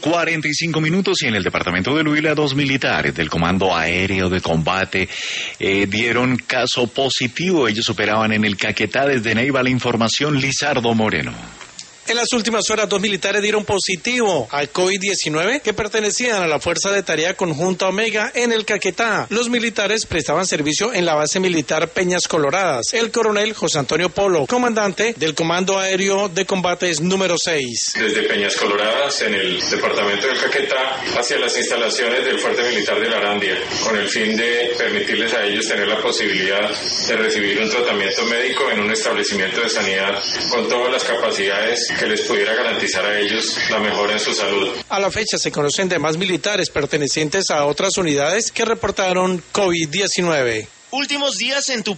45 minutos y en el departamento de Huila, 2 militares del Comando Aéreo de Combate dieron caso positivo. Ellos operaban en el Caquetá. Desde Neiva, la información, Lizardo Moreno. En las últimas horas, 2 militares dieron positivo al COVID-19 que pertenecían a la Fuerza de Tarea Conjunta Omega en el Caquetá. Los militares prestaban servicio en la base militar Peñas Coloradas. El coronel José Antonio Polo, comandante del Comando Aéreo de Combates número 6. Desde Peñas Coloradas, en el departamento del Caquetá, hacia las instalaciones del Fuerte Militar de la Arandia, con el fin de permitirles a ellos tener la posibilidad de recibir un tratamiento médico en un establecimiento de sanidad con todas las capacidades que les pudiera garantizar a ellos la mejora en su salud. A la fecha se conocen demás militares pertenecientes a otras unidades que reportaron COVID-19. Últimos días en tu